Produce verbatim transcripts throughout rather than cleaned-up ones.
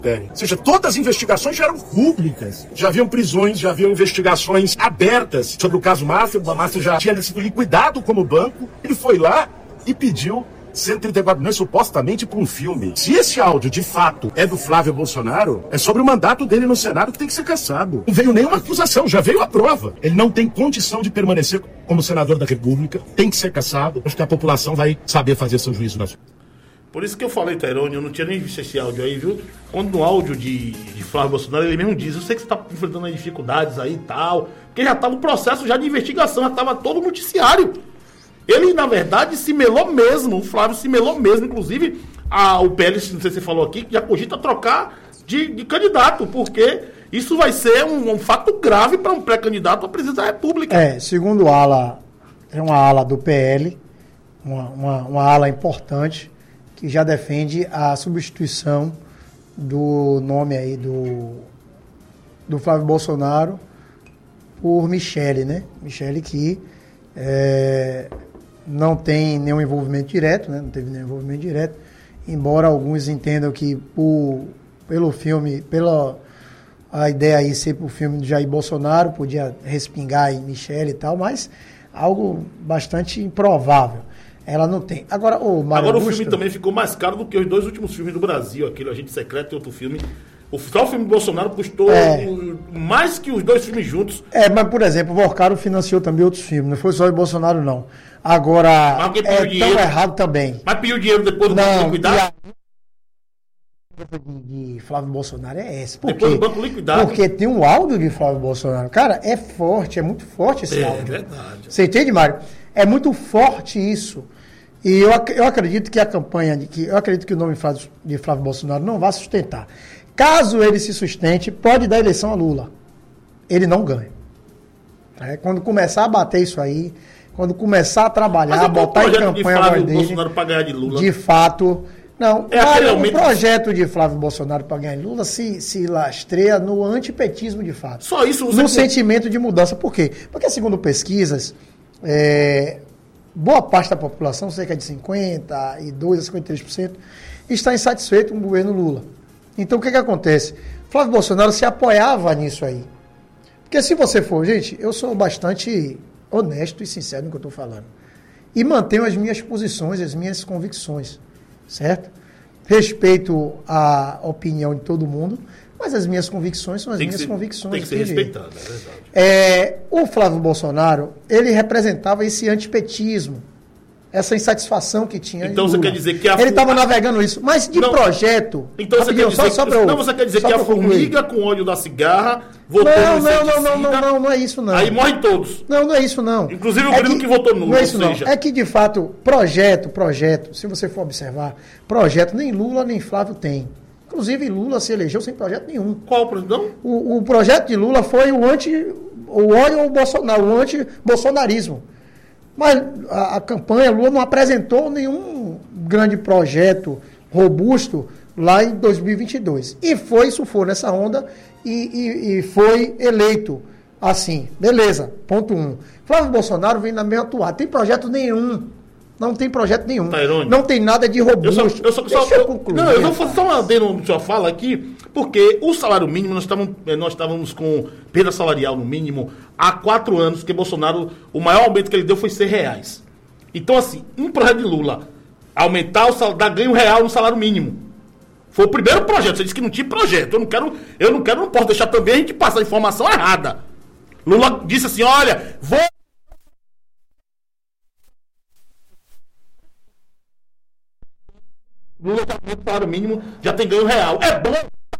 Ou seja, todas as investigações já eram públicas. Já haviam prisões, já haviam investigações abertas sobre o caso Máfia. O Máfia já tinha sido liquidado como banco. Ele foi lá e pediu cento e trinta e quatro milhões supostamente para um filme. Se esse áudio, de fato, é do Flávio Bolsonaro, é sobre o mandato dele no Senado que tem que ser cassado. Não veio nenhuma acusação, já veio a prova. Ele não tem condição de permanecer como senador da República, tem que ser cassado. Acho que a população vai saber fazer seu juízo na sua. Por isso que eu falei, Tairone, eu não tinha nem visto esse áudio aí, viu? Quando no áudio de, de Flávio Bolsonaro, ele mesmo diz, eu sei que você está enfrentando as dificuldades aí e tal, porque já estava o processo já de investigação, já estava todo o noticiário. Ele, na verdade, se melou mesmo, o Flávio se melou mesmo, inclusive a, o P L, não sei se você falou aqui, que já cogita trocar de, de candidato, porque isso vai ser um, um fato grave para um pré-candidato à presidência da República. É, segundo a ala, é uma ala do P L, uma, uma, uma ala importante, que já defende a substituição do nome aí do, do Flávio Bolsonaro por Michele, né? Michele que é, não tem nenhum envolvimento direto, né? Não teve nenhum envolvimento direto, embora alguns entendam que por, pelo filme, pela a ideia aí ser pro filme do Jair Bolsonaro, podia respingar em Michele e tal, mas algo bastante improvável. Ela não tem. Agora, o Mário Agora Augusto, o filme também ficou mais caro do que os dois últimos filmes do Brasil, aquele Agente Secreto e outro filme. O, só o filme do Bolsonaro custou É. mais que os dois filmes juntos. É, mas, por exemplo, o Vorcaro financiou também outros filmes, não foi só o Bolsonaro, não. Agora, Mas alguém é pediu tão dinheiro. errado também. Mas pediu dinheiro depois do banco Não, liquidar? e a- de, de Flávio Bolsonaro é essa. Por Depois quê? do banco liquidado. Porque tem um áudio de Flávio Bolsonaro. Cara, é forte, é muito forte esse É áudio. verdade. Você entende, Mário? É muito forte isso. E eu, ac- eu acredito que a campanha, de que eu acredito que o nome Flávio- de Flávio Bolsonaro não vai sustentar. Caso ele se sustente, pode dar eleição a Lula. Ele não ganha. É, quando começar a bater isso aí, quando começar a trabalhar, Mas é qual o botar em projeto de campanha a voz Flávio dele, Bolsonaro para ganhar de Lula? de fato... Não, É Mário, aquele o aumento- projeto de Flávio Bolsonaro para ganhar em Lula se, se lastreia no antipetismo de fato. Só isso você No tem- sentimento de mudança. Por quê? Porque, segundo pesquisas, é, boa parte da população, cerca de cinquenta e dois a cinquenta e três por cento, está insatisfeito com o governo Lula. Então, o que, que acontece? Flávio Bolsonaro se apoiava nisso aí. Porque se você for, gente, eu sou bastante honesto e sincero no que eu estou falando. E mantenho as minhas posições, as minhas convicções, certo? Respeito a opinião de todo mundo, mas as minhas convicções são as Tem que minhas ser- convicções. Tem que ser não tem jeito. respeitado, é verdade. É, o Flávio Bolsonaro, ele representava esse antipetismo, essa insatisfação que tinha. Então em você Lula. quer dizer que a ele fu- estava navegando isso, mas de Não. projeto. Então você quer rapidinho, dizer, só- só que, pra eu- não, você quer dizer só que a pra eu concluir. formiga com óleo da cigarra votou Não, no não, não, não, inseticida, não, não, não é isso não. aí morrem todos. Não, não é isso não. Inclusive o É Grilo que votou nulo, Não é isso ou não. seja- É que de fato, projeto, projeto, se você for observar, projeto nem Lula nem Flávio tem. Inclusive Lula se elegeu sem projeto nenhum. Qual o presidente? O, o projeto de Lula foi o anti, o ódio ao Bolsonaro, o anti-bolsonarismo. Mas a, a campanha Lula não apresentou nenhum grande projeto robusto lá em dois mil e vinte e dois. E foi, isso foi nessa onda e, e, e foi eleito assim. Beleza, ponto um. Flávio Bolsonaro vem na mesma toada. Tem projeto nenhum. Não tem projeto nenhum. Tairone. Não tem nada de Eu robusto. só, eu só, Deixa só- eu concluir. Não, eu vou fazer só uma adendo na sua fala aqui, porque o salário mínimo, nós estávamos, eh, nós estávamos com perda salarial no mínimo há quatro anos, porque Bolsonaro, o maior aumento que ele deu foi cem reais. Então, assim, um projeto de Lula, aumentar o salário, dar ganho real no salário mínimo. Foi o primeiro projeto. Você disse que não tinha projeto. Eu não quero, eu não quero, não posso deixar também a gente passar a informação errada. Lula disse assim, olha, vou... Lula já aumenta o salário mínimo, já tem ganho real. É bom?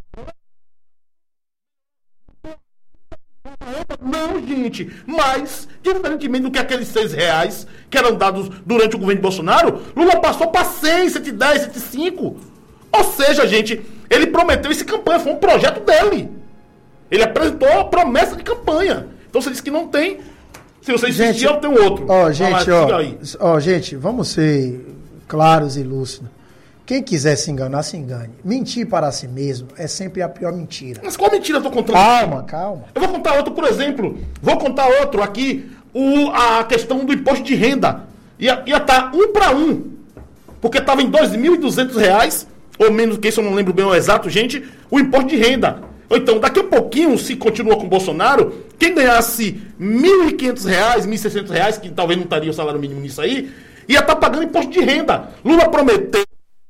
Não, gente. Mas, diferentemente do que aqueles seis reais que eram dados durante o governo de Bolsonaro, Lula passou para cem, cento e dez, cento e cinco. Ou seja, gente, ele prometeu essa campanha, foi um projeto dele. Ele apresentou a promessa de campanha. Então você disse que não tem. Se você insistir, Gente, eu tenho outro. Ó, Vai gente, lá, ó, diga aí. ó, gente, vamos ser claros e lúcidos. Quem quiser se enganar, se engane. Mentir para si mesmo é sempre a pior mentira. Mas qual mentira eu tô contando? Calma, calma. Eu vou contar outro, por exemplo. Vou contar outro aqui. O, a questão do imposto de renda. Ia estar um para um. Porque estava em dois mil e duzentos reais ou menos que isso, eu não lembro bem o exato, gente, o imposto de renda. Ou então, daqui a pouquinho, se continua com o Bolsonaro, quem ganhasse mil e quinhentos reais, mil e seiscentos reais, que talvez não estaria o salário mínimo nisso aí, ia estar pagando imposto de renda. Lula prometeu.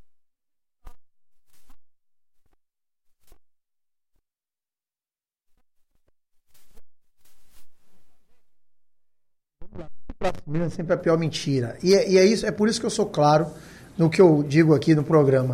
Sempre a pior mentira. E é, e é isso, é por isso que eu sou claro no que eu digo aqui no programa.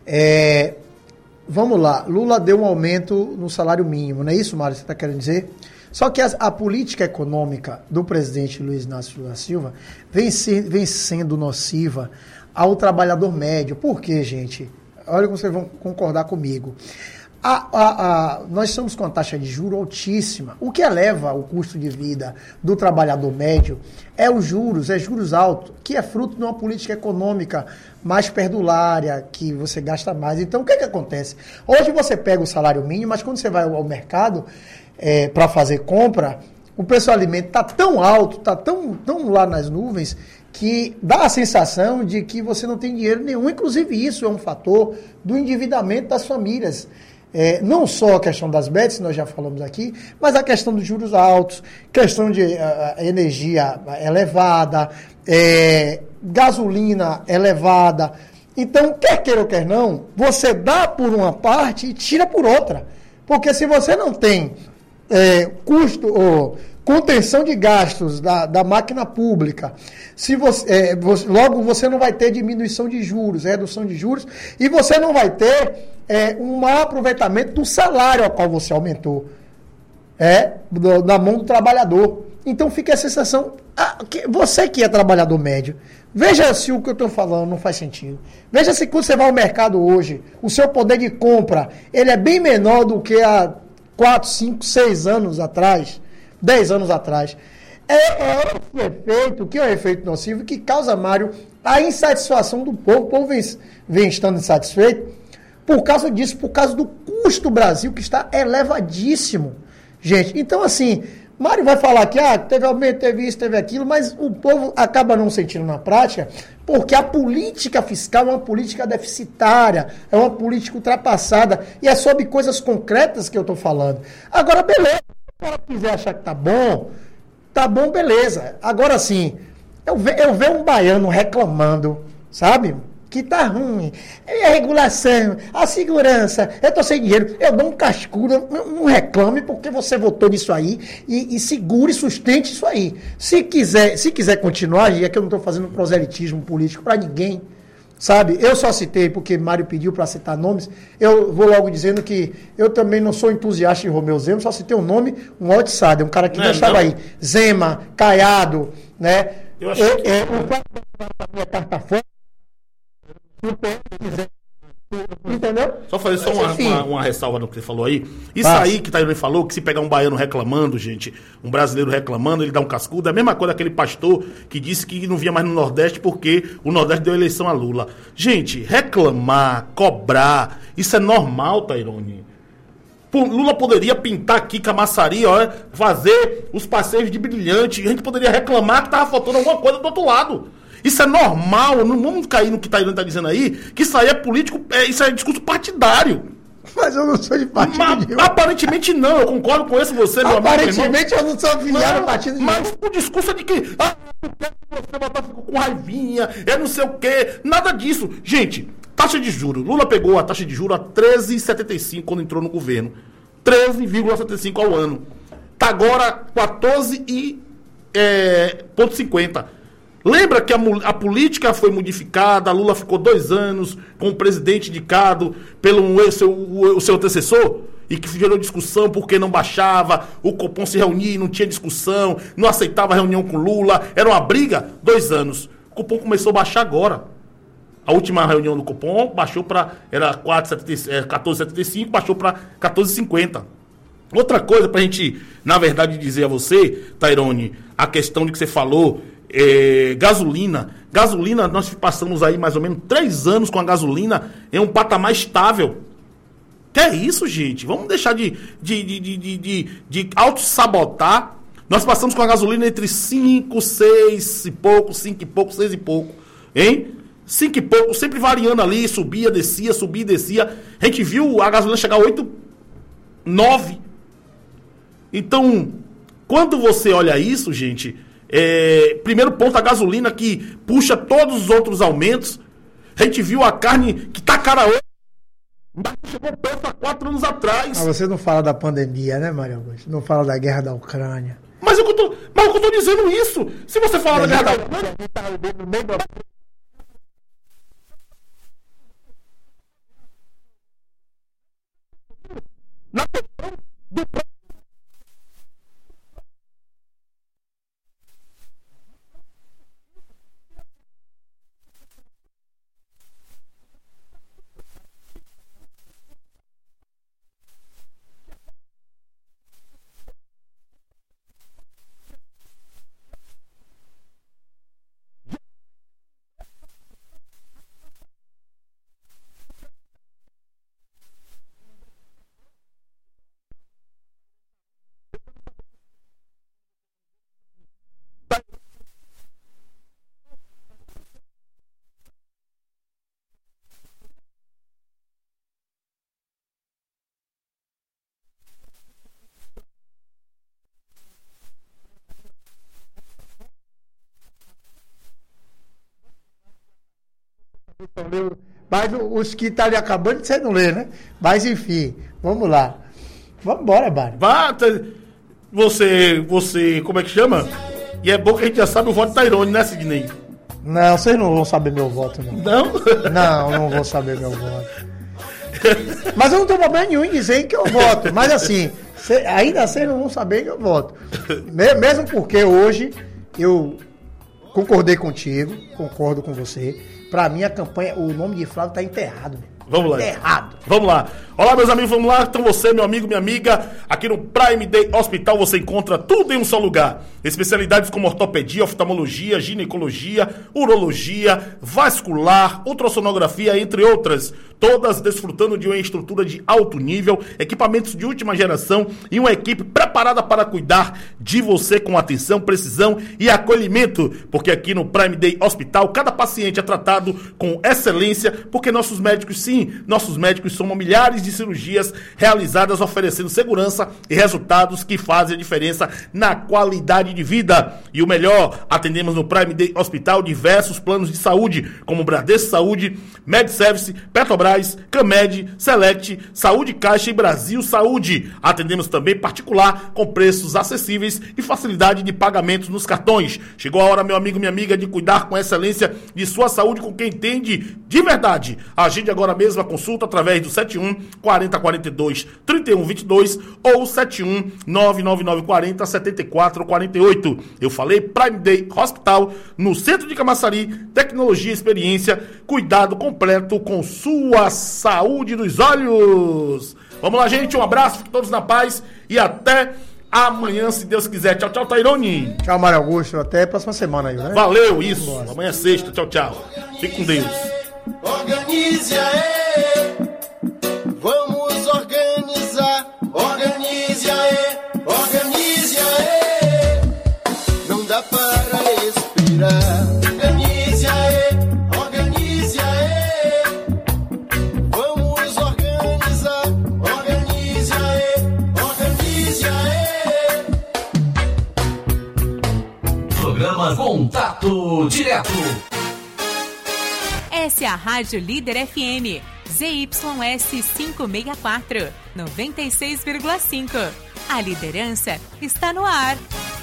É, vamos lá, Lula deu um aumento no salário mínimo, não é isso, Mário? Você está querendo dizer? Só que a, a política econômica do presidente Luiz Inácio Lula da Silva vem, ser, vem sendo nociva ao trabalhador médio. Por quê, gente? Olha como vocês vão concordar comigo. A, a, a, nós estamos com uma taxa de juros altíssima. O que eleva o custo de vida do trabalhador médio é os juros, é juros altos, que é fruto de uma política econômica mais perdulária, que você gasta mais. Então, o que, que acontece? Hoje você pega o salário mínimo, mas quando você vai ao mercado é, para fazer compra, o preço do alimento está tão alto, está tão, tão lá nas nuvens, que dá a sensação de que você não tem dinheiro nenhum. Inclusive, isso é um fator do endividamento das famílias. É, não só a questão das bets, nós já falamos aqui, mas a questão dos juros altos, questão de uh, energia elevada, é, gasolina elevada. Então, quer queira ou quer não, você dá por uma parte e tira por outra. Porque se você não tem é, custo ou contenção de gastos da, da máquina pública, se você, é, você, logo você não vai ter diminuição de juros, redução de juros, e você não vai ter é, um maior aproveitamento do salário ao qual você aumentou, é, do, na mão do trabalhador. Então fica a sensação, ah, que você que é trabalhador médio, veja se o que eu estou falando não faz sentido. Veja se quando você vai ao mercado hoje, o seu poder de compra, ele é bem menor do que há quatro, cinco, seis anos atrás, dez anos atrás. É, é esse efeito, que é o efeito nocivo, que causa, Mário, a insatisfação do povo. O povo vem, vem estando insatisfeito por causa disso, por causa do custo do Brasil, que está elevadíssimo. Gente, então assim, Mário vai falar que ah, teve aumento, teve isso, teve aquilo, mas o povo acaba não sentindo na prática, porque a política fiscal é uma política deficitária, é uma política ultrapassada, e é sobre coisas concretas que eu estou falando. Agora, beleza. Se o cara quiser achar que tá bom, tá bom, beleza. Agora sim, eu, ve, eu vejo um baiano reclamando, sabe? Que tá ruim. É a regulação, a segurança, eu tô sem dinheiro, eu dou um cascudo, não reclame porque você votou nisso aí e, e segure e sustente isso aí. Se quiser, se quiser continuar, e é que eu não tô fazendo proselitismo político para ninguém, sabe? Eu só citei porque Mário pediu para citar nomes. Eu vou logo dizendo que eu também não sou entusiasta de Romeu Zema, só citei um nome, um outsider, um cara que não, deixava não. aí. Zema, Caiado, né? Eu acho é, que... é, o minha carta fora. Entendeu? Só fazer só uma, uma, uma ressalva no que você falou aí. Isso Passa. aí que Tairone falou, que se pegar um baiano reclamando, gente, um brasileiro reclamando, ele dá um cascudo, é a mesma coisa daquele pastor que disse que não vinha mais no Nordeste porque o Nordeste deu eleição a Lula. Gente, reclamar, cobrar, isso é normal, Tairone. Lula poderia pintar aqui Camaçari, ó, fazer os passeios de brilhante, a gente poderia reclamar que tava faltando alguma coisa do outro lado. Isso é normal, não vamos cair no que Tairone está dizendo aí, que isso aí é político, é, isso é discurso partidário. Mas eu não sou de partido mas, nenhum. Aparentemente não, eu concordo com isso, você, meu amigo. Aparentemente eu não sou afiliado ao partido nenhum. Mas o discurso é de que, ah, você botar com raivinha, é não sei o quê, nada disso. Gente, taxa de juros, Lula pegou a taxa de juros a treze vírgula setenta e cinco quando entrou no governo. treze vírgula setenta e cinco ao ano. Está agora quatorze vírgula cinquenta. Lembra que a, a política foi modificada, a Lula ficou dois anos com o presidente indicado pelo seu, o, o seu antecessor? E que gerou discussão porque não baixava, o Copom se reunia e não tinha discussão, não aceitava reunião com Lula, era uma briga? Dois anos. O Copom começou a baixar agora. A última reunião do Copom baixou para, era quatorze vírgula setenta e cinco, baixou para quatorze vírgula cinquenta. Outra coisa para a gente, na verdade, dizer a você, Tairone, a questão de que você falou... É, gasolina, gasolina, nós passamos aí mais ou menos três anos com a gasolina em um patamar estável. Que é isso, gente? Vamos deixar de, de, de, de, de, de, de auto-sabotar. Nós passamos com a gasolina entre cinco, seis e pouco, cinco e pouco, seis e pouco, hein? cinco e pouco, sempre variando ali, subia, descia, subia, descia. A gente viu a gasolina chegar a oito, nove. Então, quando você olha isso, gente, é, primeiro ponto, a gasolina que puxa todos os outros aumentos. A gente viu a carne que tá cara hoje, mas chegou perto há quatro anos atrás. Mas você não fala da pandemia, né, Mário Augusto? Não fala da guerra da Ucrânia. Mas eu tô, mas eu tô dizendo isso. Se você falar da guerra da Ucrânia... Na questão do... Mas os que estão ali acabando, você não lê, né? Mas enfim, vamos lá. Vamos embora, Mário. Você, você, como é que chama? E é bom que a gente já sabe o voto de Tairone, né, Sidney? Não, vocês não vão saber meu voto, não. Não? Não, não vou saber meu voto. Mas eu não tenho problema nenhum em dizer que eu voto. Mas assim, cê, ainda vocês não vão saber que eu voto. Mesmo porque hoje eu concordei contigo, concordo com você. Pra mim, a campanha, o nome de Flávio tá enterrado. Vamos lá. Enterrado. Vamos lá. Olá, meus amigos, vamos lá. Então você, meu amigo, minha amiga, aqui no Prime Day Hospital você encontra tudo em um só lugar. Especialidades como ortopedia, oftalmologia, ginecologia, urologia, vascular, ultrassonografia, entre outras. Todas desfrutando de uma estrutura de alto nível, equipamentos de última geração e uma equipe preparada para cuidar de você com atenção, precisão e acolhimento. Porque aqui no Prime Day Hospital, cada paciente é tratado com excelência, porque nossos médicos, sim, nossos médicos somam milhares de cirurgias realizadas oferecendo segurança e resultados que fazem a diferença na qualidade de vida. E o melhor, atendemos no Prime Day Hospital diversos planos de saúde, como Bradesco Saúde, MedService, Petrobras, Camed, Select, Saúde Caixa e Brasil Saúde. Atendemos também particular, com preços acessíveis e facilidade de pagamentos nos cartões. Chegou a hora, meu amigo, minha amiga, de cuidar com excelência de sua saúde com quem entende de verdade. Agende agora mesmo a consulta através do sete um, quarenta, quarenta e dois, trinta e um, vinte e dois ou sete um, nove nove nove, quarenta, setenta e quatro, quarenta e oito. Eu falei Prime Day Hospital, no centro de Camaçari, tecnologia e experiência, cuidado completo com sua saúde dos olhos. Vamos lá, gente, um abraço, fiquem todos na paz e até amanhã, se Deus quiser. Tchau, tchau, Tairone. Tchau, Mário Augusto, até a próxima semana aí, né? Valeu, isso. Vamos amanhã é sexta, tchau, tchau. Fique com Deus. Organize aí, vamos organizar, organize aí, organize aí, não dá para respirar, organize aí, organize aí, vamos organizar, organize aí, organize aí. Programa Contato Direto. Essa é a Rádio Líder F M, Z Y S quinhentos e sessenta e quatro, noventa e seis vírgula cinco. A liderança está no ar.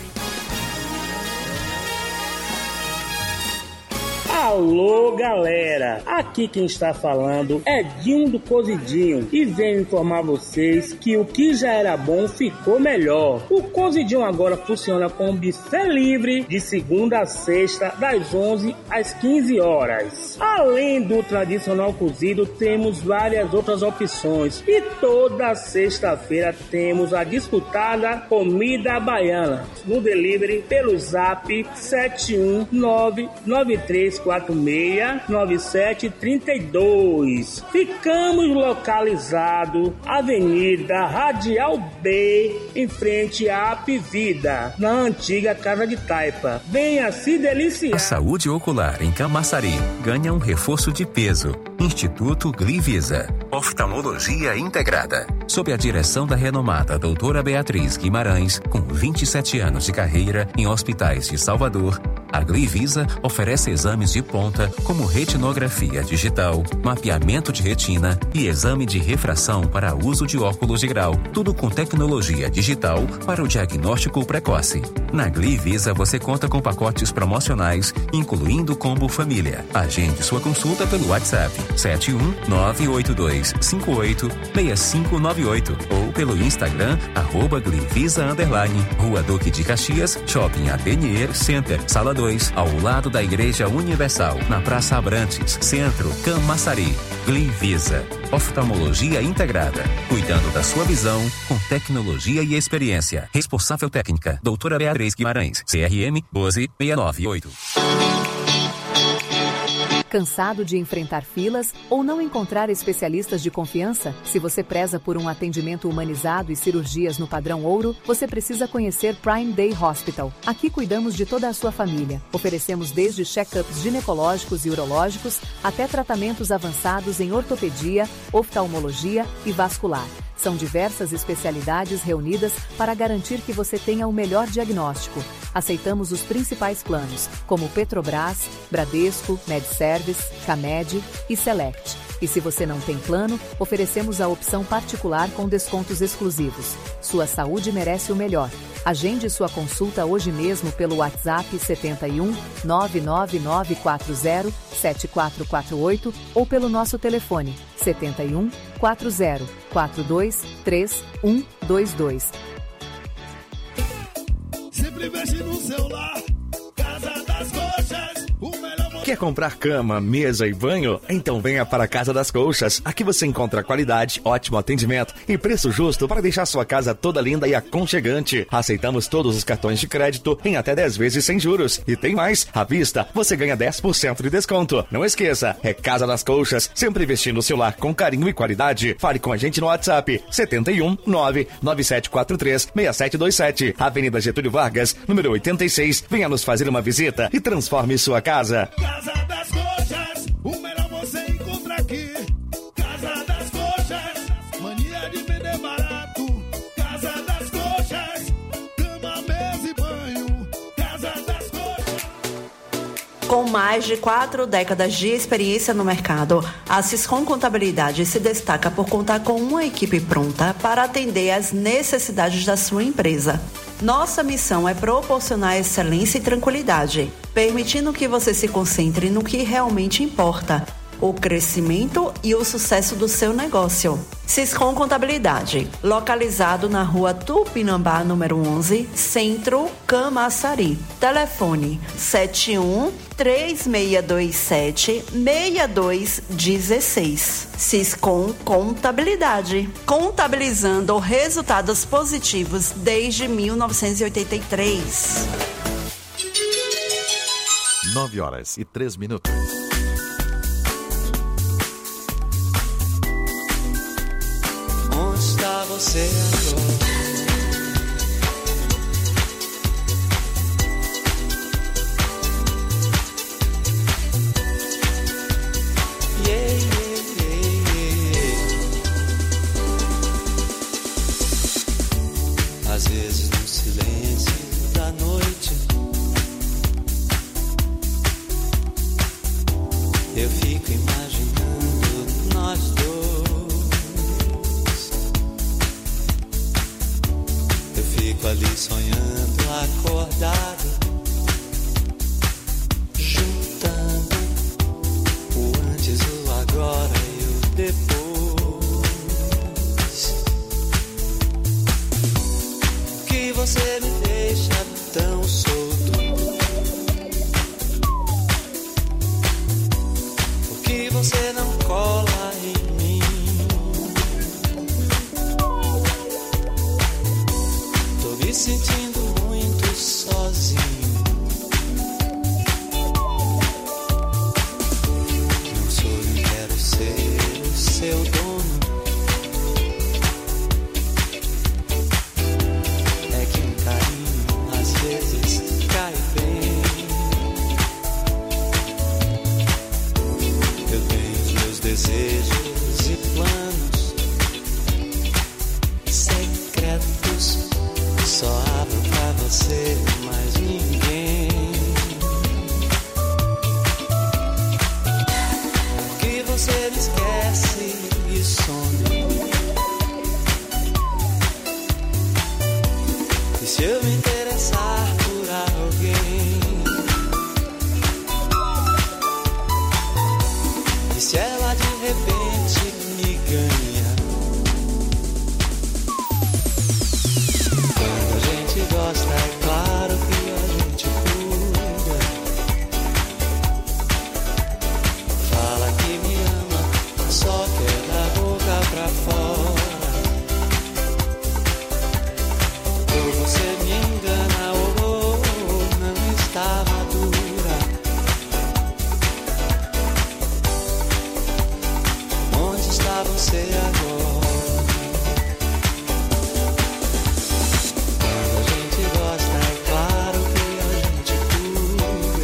Alô, galera! Aqui quem está falando é Dinho do Cozidinho e venho informar vocês que o que já era bom ficou melhor. O Cozidinho agora funciona com buffet livre de segunda a sexta, das onze às quinze horas. Além do tradicional cozido, temos várias outras opções e toda sexta-feira temos a disputada comida baiana no delivery pelo zap sete um nove nove três quatro quatro seis, nove sete três dois. Ficamos localizados Avenida Radial B, em frente à Apivida, na antiga Casa de Taipa. Venha se deliciar. A saúde ocular em Camaçari ganha um reforço de peso. Instituto Glivisa. Oftalmologia integrada. Sob a direção da renomada doutora Beatriz Guimarães, com vinte e sete anos de carreira em hospitais de Salvador, a Glivisa oferece exames de ponta como retinografia digital, mapeamento de retina e exame de refração para uso de óculos de grau. Tudo com tecnologia digital para o diagnóstico precoce. Na Glivisa você conta com pacotes promocionais, incluindo combo família. Agende sua consulta pelo WhatsApp sete um nove oito dois cinco oito seis cinco nove oito ou pelo Instagram arroba Glivisa underline, Rua Duque de Caxias, Shopping Atelier Center, Sala dois, ao lado da Igreja Universal, na Praça Abrantes, Centro, Camaçari. Glivisa. Oftalmologia integrada. Cuidando da sua visão com tecnologia e experiência. Responsável técnica, doutora Beatriz Guimarães. C R M um dois seis nove oito. Cansado de enfrentar filas ou não encontrar especialistas de confiança? Se você preza por um atendimento humanizado e cirurgias no padrão ouro, você precisa conhecer Prime Day Hospital. Aqui cuidamos de toda a sua família. Oferecemos desde check-ups ginecológicos e urológicos até tratamentos avançados em ortopedia, oftalmologia e vascular. São diversas especialidades reunidas para garantir que você tenha o melhor diagnóstico. Aceitamos os principais planos, como Petrobras, Bradesco, MedService, Camed e Select. E se você não tem plano, oferecemos a opção particular com descontos exclusivos. Sua saúde merece o melhor. Agende sua consulta hoje mesmo pelo WhatsApp sete um nove nove nove quatro zero sete quatro quatro oito ou pelo nosso telefone sete um quatro zero quatro dois três um dois dois. Sempre mexe no celular, Casa das Coxas, o melhor. Quer comprar cama, mesa e banho? Então venha para a Casa das Colchas. Aqui você encontra qualidade, ótimo atendimento e preço justo para deixar sua casa toda linda e aconchegante. Aceitamos todos os cartões de crédito em até dez vezes sem juros. E tem mais, à vista você ganha dez por cento de desconto. Não esqueça, é Casa das Colchas, sempre investindo o seu lar com carinho e qualidade. Fale com a gente no WhatsApp sete um nove nove sete quatro três seis sete dois sete, Avenida Getúlio Vargas, número oitenta e seis. Venha nos fazer uma visita e transforme sua casa. Casa das Coxas, o melhor você encontra aqui. Casa das Coxas, mania de vender barato. Casa das Coxas, cama, mesa e banho. Casa das Coxas. Com mais de quatro décadas de experiência no mercado, a Siscom Contabilidade se destaca por contar com uma equipe pronta para atender às necessidades da sua empresa. Nossa missão é proporcionar excelência e tranquilidade, permitindo que você se concentre no que realmente importa, o crescimento e o sucesso do seu negócio. Siscom Contabilidade, localizado na rua Tupinambá, número onze, Centro, Camaçari. Telefone sete um três seis dois sete seis dois um seis. Siscom Contabilidade, contabilizando resultados positivos desde mil novecentos e oitenta e três. nove horas e três minutos. Onde está você agora? Yeah, yeah, yeah, yeah. Às vezes no silêncio da noite eu fico imaginando nós dois. Eu fico ali sonhando, acordado, juntando o antes, o agora e o depois. Que você me deixa tão solto. Por que você não cola em mim? Tô me sentindo muito sozinho. se eu me interessar por alguém. E se ela de repente me ganha? Quando a gente gosta, é claro que a gente cuida. Fala que me ama, só quer da boca pra fora. Ou você me engana, ou não está madura. Onde está você agora? Quando a gente gosta, é claro que a gente cuida.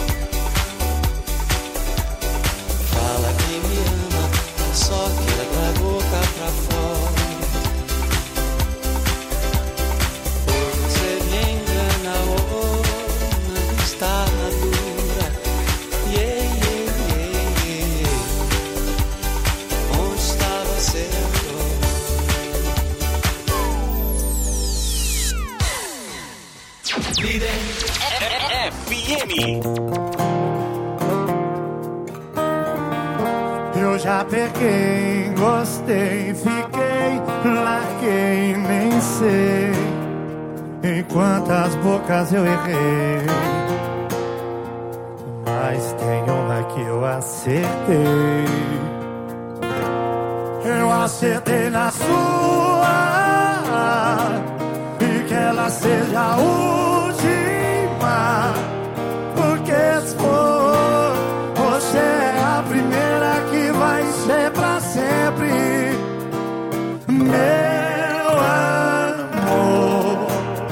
Fala que me ama, só quer da boca pra fora. Ou você me engana, ou não está madura. Yeah, yeah, yeah, yeah. Onde está você agora? Líder F M. Eu já peguei, gostei, fiquei, larguei, nem sei em quantas bocas eu errei. Mas tem uma que eu acertei. Eu acertei na sua, e que ela seja a última. Porque se for, você é a primeira que vai ser pra sempre. Meu amor,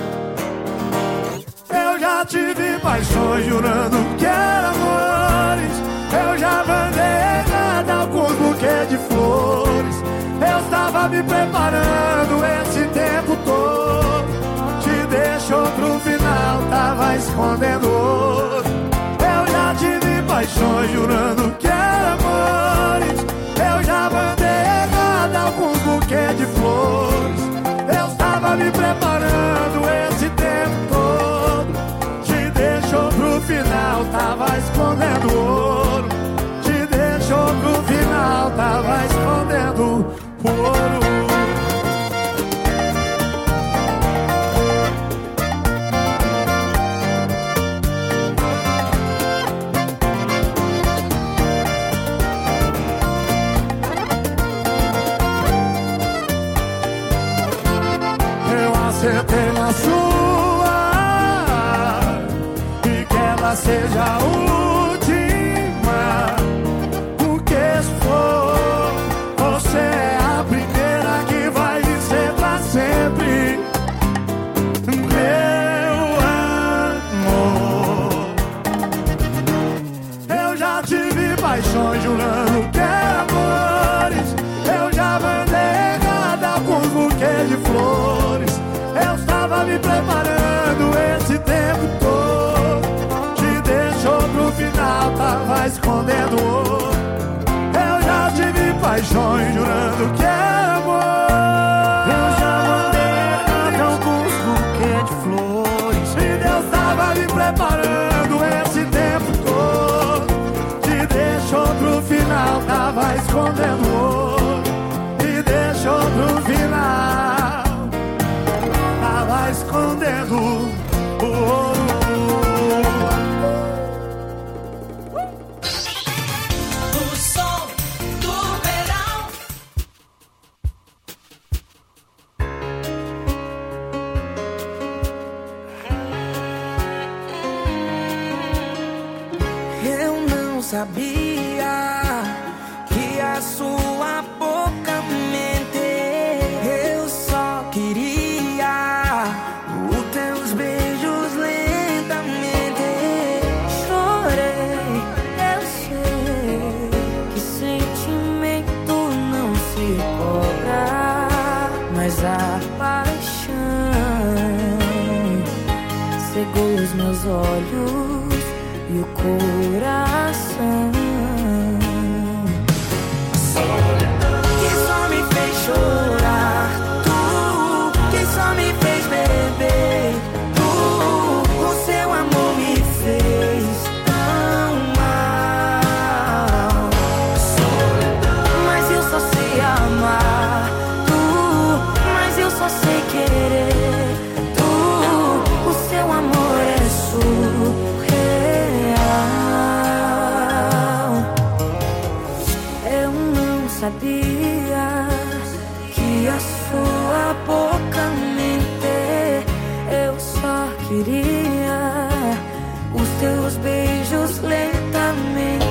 eu já tive paixões jurando que era amores. Eu já mandei errada alguns buquês de flores. Eu estava me preparando esse tempo todo. Te deixou pro final, tava escondendo outro. Eu já tive paixões jurando que era amores. Eu já mandei errada alguns buquês de flores. Eu estava me preparando esse tempo todo. Te deixou pro final, tava escondendo ouro. Te deixou pro final, tava escondendo ouro. Acertei na sua, e que ela seja a última. Porque se for, você é a primeira que vai ser pra sempre. Meu amor, eu já tive paixões jurando que era amores. Eu já mandei errada alguns buquês de flores. Eu estava me preparando esse tempo todo. Te deixou pro final, tava escondendo outro. Eu já tive paixões jurando que era amor. Eu já mandei errado alguns buquês de flores. E Deus tava me preparando esse tempo todo. Te deixou pro final, tava escondendo outro. Te deixou pro final, escondendo o ouro. O som do verão. Eu não sabia que a sua boca mente. Eu só queria os teus beijos lentamente. Chorei, eu sei que sentimento não se cobra, mas a paixão cegou os meus olhos e o coração. Que só me fez chorar, tu que só me fez beber. sabia que a sua boca mente. Eu só queria os teus beijos lentamente.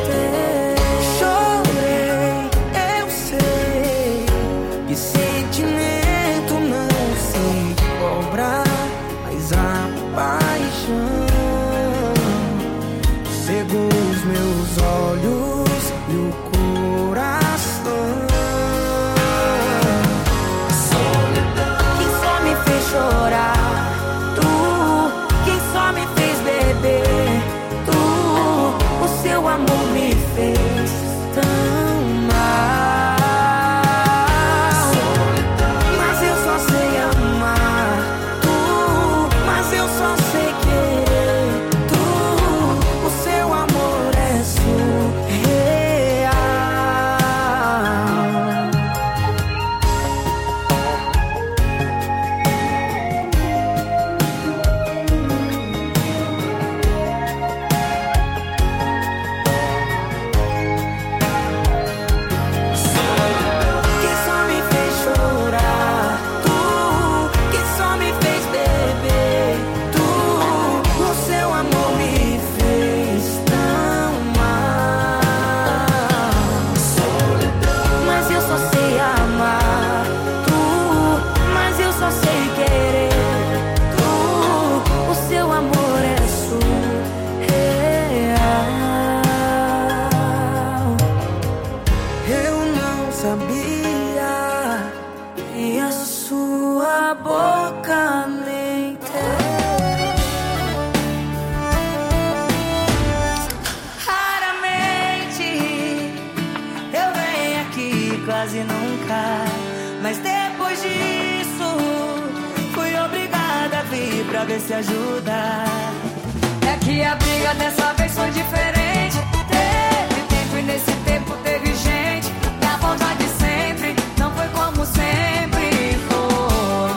Chorei, eu sei, que sentimento não sei cobrar, mas a paixão cegou os meus olhos e o coração. Solidão. Quem só me fez chorar, tu. Quem só me fez beber, tu. O seu amor me fez tão mal. Solidão. Mas eu só sei amar, tu. Mas eu só sei querer, tu. O seu amor é surreal. Quem só me fez chorar, tu. Quem só me fez beber, tu. O seu amor me fez tão mal. Mas eu só sei amar, tu. Mas eu só sei querer, tu. O seu amor é surreal. Eu não sabia que a sua boca mente. Raramente eu venho aqui, quase nunca. Mas depois disso fui obrigada a vir pra ver se ajuda. É que a briga dessa vez foi diferente. Teve tempo e nesse tempo teve gente. E a vontade sempre não foi como sempre foi.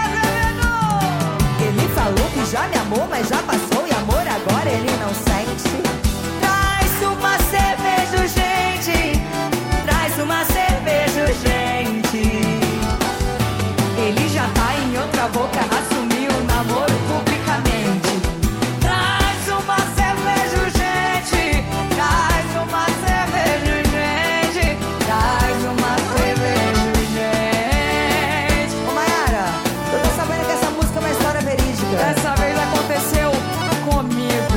Ele falou que já me amou, mas já passou. E amor agora ele não sente. Traz uma cerveja, gente. Traz uma cerveja, gente. Ele já tá em outra boca, assumiu o namoro publicamente. Traz uma cerveja, gente. Traz uma cerveja, gente. Traz uma cerveja, gente. Ô Mayara, eu tô sabendo que essa música é uma história verídica. Dessa vez aconteceu comigo.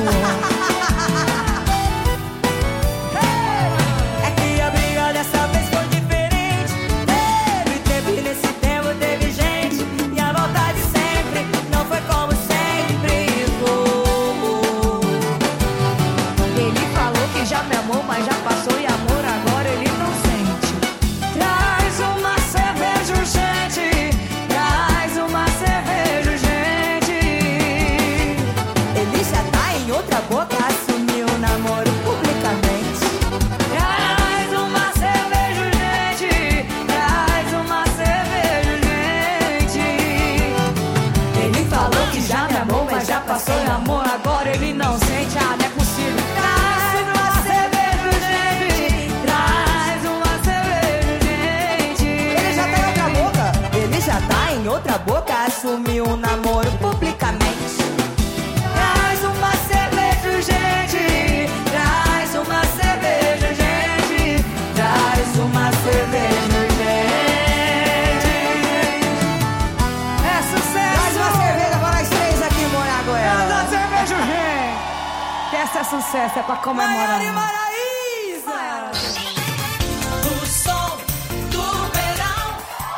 É que a briga dessa vez foi diferente. Teve tempo e nesse tempo teve gente. E a vontade sempre não foi como sempre foi. Ele falou que já me amou, mas já passou. E amor agora ele não sente. Traz uma cerveja, gente. Traz uma cerveja, gente. Ele já tá em outra boca, assumiu o namoro publicamente. Traz uma cerveja, gente. Traz uma cerveja, gente. Ele falou que já me amou, mas já passou. E amor agora ele não sente. Ah, não é possível. Traz uma cerveja, gente. Traz uma cerveja, gente. Ele já tá em outra boca. Ele já tá em outra boca, assumiu o namoro publicamente. Traz uma cerveja, gente. Traz uma cerveja, gente. Traz uma cerveja, gente. É sucesso. Traz uma cerveja para nós três aqui em Moragoela. Traz uma cerveja, gente. Que essa é sucesso, é pra comemorar. O som do verão.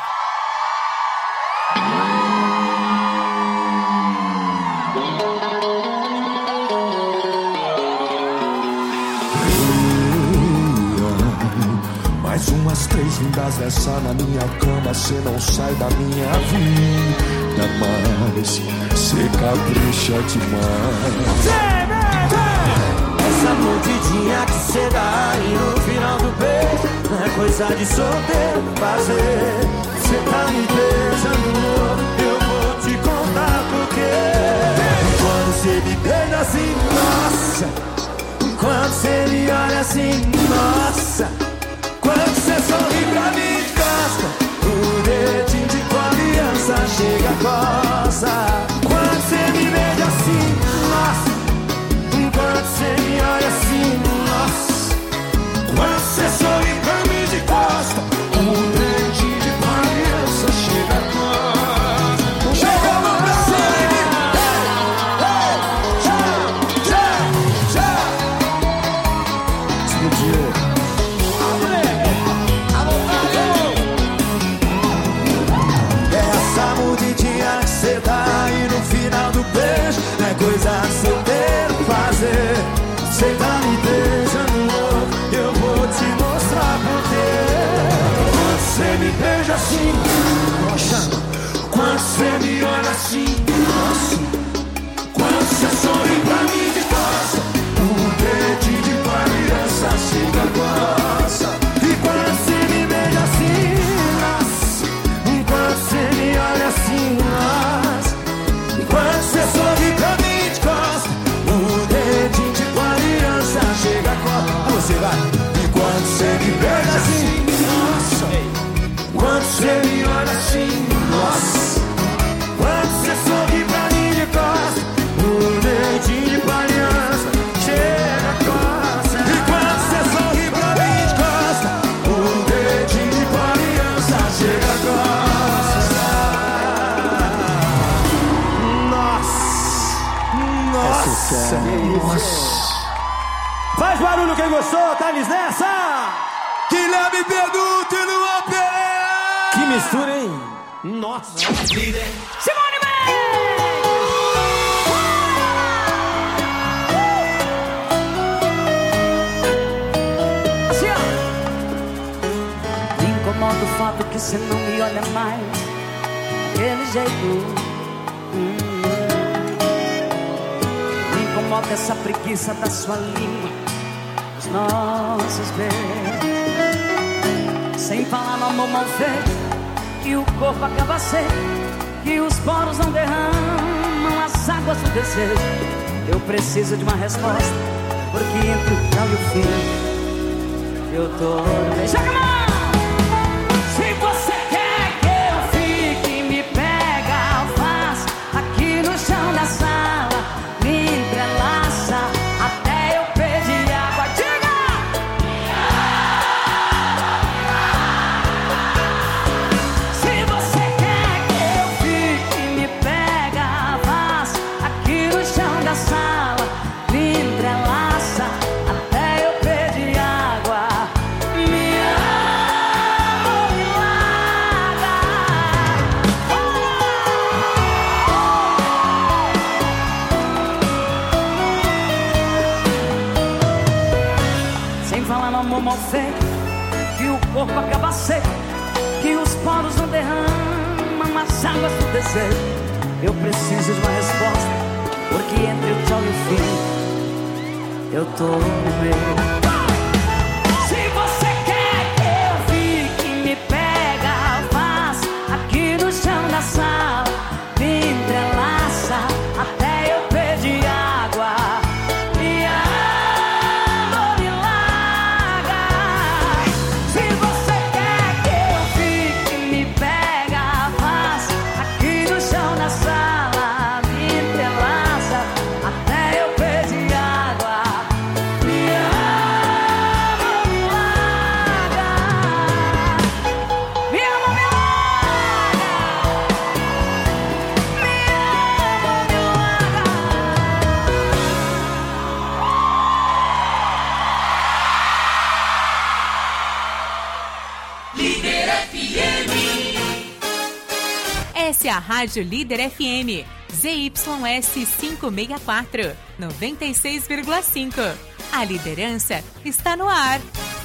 Mais umas três lindas dessa na minha cama. Cê não sai da minha vida mais. Cê capricha demais. Essa mordidinha que cê dá e no final do beijo não é coisa de solteiro fazer. Cê tá me beijando, eu vou te contar porquê. Quando cê me beija assim, nossa. Quando cê me olha assim, nossa. Quando cê sorri assim, assim. Quando você sorri pra mim de costa, o dedinho de palhaça chega a coça. E quando você me beija assim, nossa. Enquanto você me olha assim, nossa. E quando você sorri pra mim de costa, o dedinho de palhaça chega a coça. Você vai. E quando você me beija assim, nossa. Quando você me olha assim, nossa. Quando você sorri pra mim de costa, o dedinho de palhaça chega a coça. E quando você sorri pra mim de costa, o dedinho de palhaça chega a coça. Nossa, nossa. Faz barulho quem gostou, Thales nessa! Guilherme Beduto e Luan Pereira! Que mistura, hein? Nossa! Líder. Simone Mendes! Assim, ó. Me incomoda o fato que você não me olha mais daquele jeito. Hum. Me incomoda essa preguiça da sua língua, os nossos beijos. Sem falar no amor mal feito, que o corpo acaba seco, que os poros não derramam as águas do desejo. Eu preciso de uma resposta, porque entre o tchau e o fim eu tô no meio. Joga a mão! Se você quer que eu fique, me pega, faz aqui no chão da sala, me entrelaça até eu pedir água. Diga! Se você quer que eu fique, me pega, faz aqui no chão da sala, me entrelaça até eu pedir água. Me ama, me larga. Sem falar no amor mal feito, que o corpo acaba seco, que os poros não derramam as águas do desejo. Eu preciso de uma resposta, porque entre o tchau e o fim eu tô no meio. Se você quer que eu fique, me pega, faz aqui no chão da sala, me entrelaça até eu pedir água. Me ama, me larga. Se você quer que eu fique, me pega, faz aqui no chão da sala, me entrelaça até eu pedir água. Me ama, me larga. Me ama, me larga. Me ama, me larga. Líder F M. Essa é a Rádio Líder F M, Z Y S quinhentos e sessenta e quatro, noventa e seis vírgula cinco. A liderança está no ar.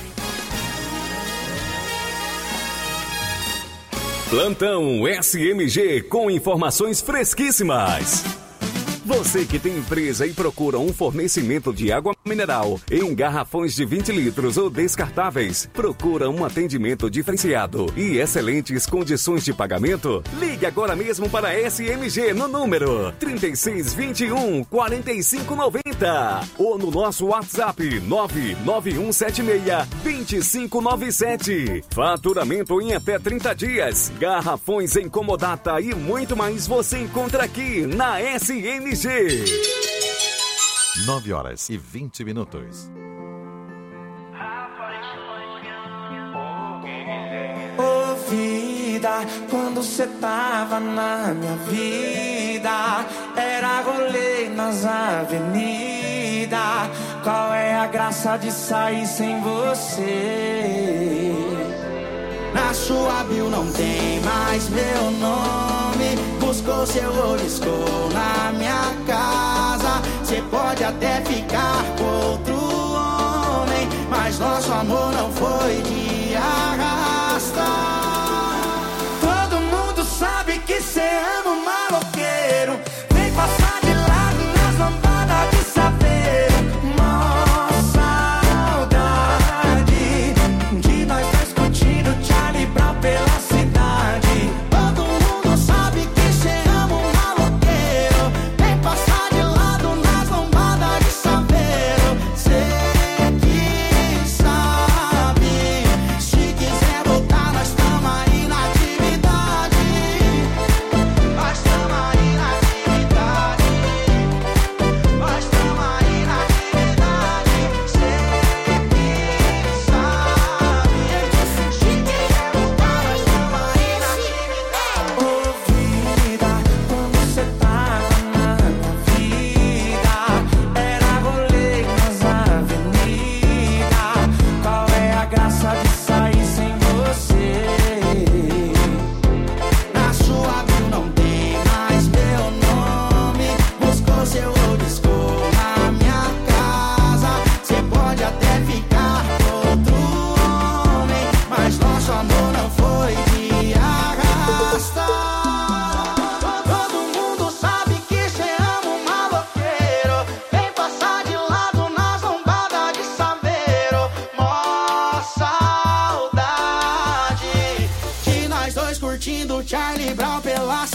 Plantão S M G com informações fresquíssimas. Você que tem empresa e procura um fornecimento de água mineral em garrafões de vinte litros ou descartáveis, procura um atendimento diferenciado e excelentes condições de pagamento? Ligue agora mesmo para a S M G no número trinta e seis, vinte e um, quarenta e cinco, noventa ou no nosso WhatsApp nove nove um sete seis, dois cinco nove sete. Faturamento em até trinta dias, garrafões em comodata e muito mais você encontra aqui na S M G. nove horas e vinte minutos. Ô vida, quando cê tava na minha vida, era rolê nas avenidas. Qual é a graça de sair sem você? Na sua bio não tem mais meu nome. Buscou seu olho, na minha casa. Cê pode até ficar com outro homem, mas nosso amor não foi de arrasta. Todo mundo sabe que cê ama uma maloqueira.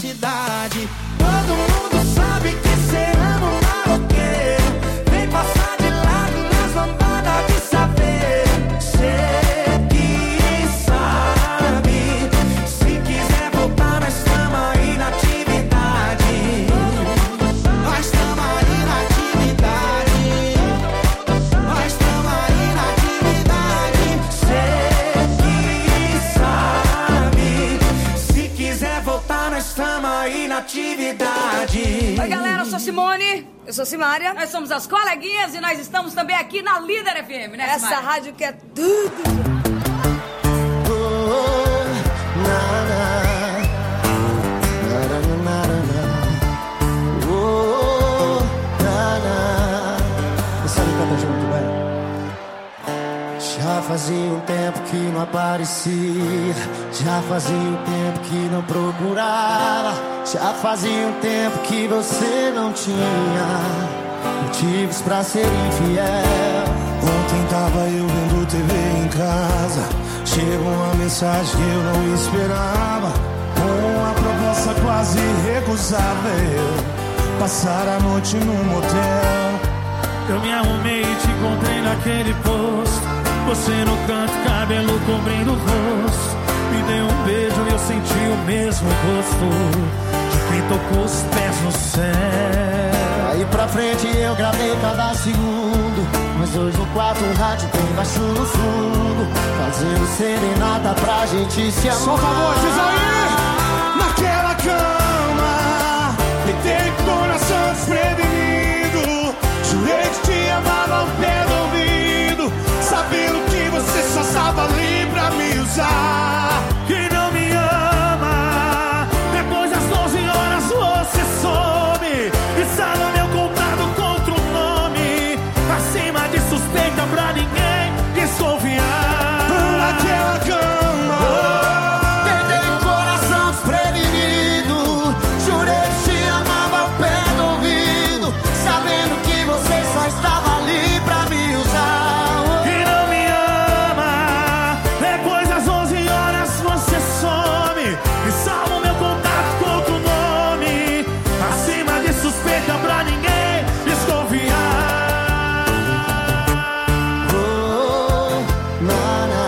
cidade. Todo mundo sabe que cê ama um maloqueiro. Vem passar de lado nas lambadas de saber. Cê que sabe. Se quiser voltar, nós tamo aí na atividade. Nós tamo aí na atividade. Nós tamo aí na atividade. Cê que sabe. Se quiser voltar, nós tamo aí na atividade. Oi, galera, eu sou Simone. Eu sou Simária. Nós somos as coleguinhas e nós estamos também aqui na Líder F M, né, Essa Simária? Rádio que é tudo. Oh, na, na. Na, na, na, na. Oh, na, na. Essa aí canta junto, vai. Já fazia um tempo que não aparecia. Já fazia um tempo que não procurava. Já fazia um tempo que você não tinha motivos pra ser infiel. Ontem tava eu vendo T V em casa. Chegou uma mensagem que eu não esperava. Uma proposta quase recusável. Passar a noite num motel. Eu me arrumei e te encontrei naquele posto. Você no canto, cabelo cobrindo o rosto. Me deu um beijo e eu senti o mesmo gosto de quem tocou os pés no céu. Aí pra frente eu gravei cada segundo. Mas hoje no quarto o rádio tem baixo no fundo, fazendo serenata pra gente se amar. Só favor, diz aí! Naquela cama, deitei com o coração desprevenido. Jurei que te amava ao pé do ouvido, sabendo que você só estava ali pra me usar. Que não me ama. Depois das doze horas você some. Está no meu contato contra o nome. Acima de suspeita pra ninguém desconfiar. Naquela cama, deitei com o coração desprevenido. Jurei que te amava ao pé do ouvido, sabendo que você só estava ali pra me usar. Que não me ama. Depois das onze horas você some. E salva o meu contato com outro nome. Acima de suspeita pra ninguém desconfiar. Oh, na, na.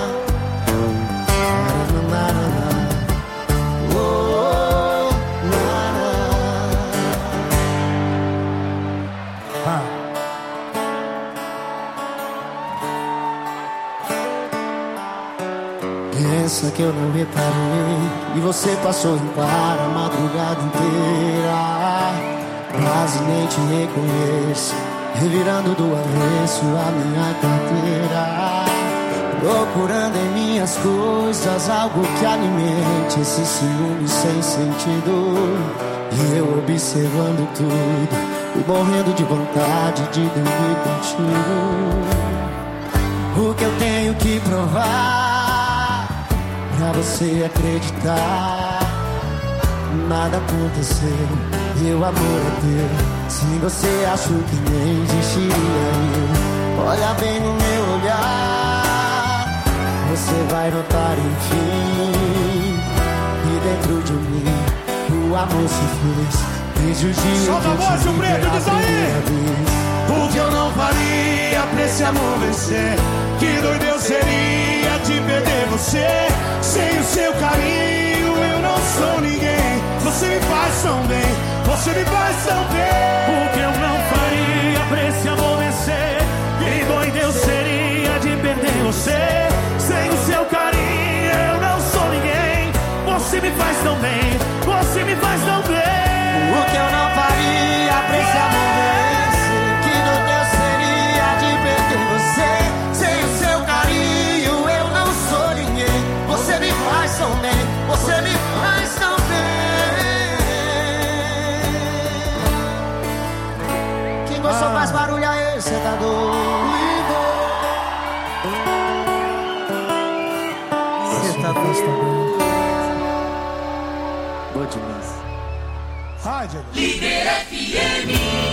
Na, na, na, na. Oh, na, na. Pensa que eu não reparei e você passou em para a madrugada inteira. Quase nem te reconheço, revirando do avesso a minha carteira. Procurando em minhas coisas algo que alimente esse ciúme sem sentido. E eu observando tudo e morrendo de vontade de dormir contigo. O que eu tenho que provar pra você acreditar? Nada aconteceu, meu amor é teu. Se você achou que nem existiria eu, olha bem no meu olhar, você vai notar enfim que dentro de mim o amor se fez. Desde o dia solta a voz, o preto, diz aí! O que eu não faria pra esse amor vencer? Que doido eu seria de perder você. Sem o seu carinho eu não sou ninguém. Você me faz tão bem, você me faz tão bem. O que eu não faria pra esse amor vencer? Que doido eu seria de perder você. Sem o seu carinho eu não sou ninguém. Você me faz tão bem, você me faz tão bem. O que eu não faria pra esse amor vencer? Que doido eu seria de perder você. Sem o seu carinho eu não sou ninguém. Você me faz tão bem, você me faz tão bem. Quem gostou faz barulho aí, cê tá doido. Cê tá doido. Boa demais. Rádio Líder F M.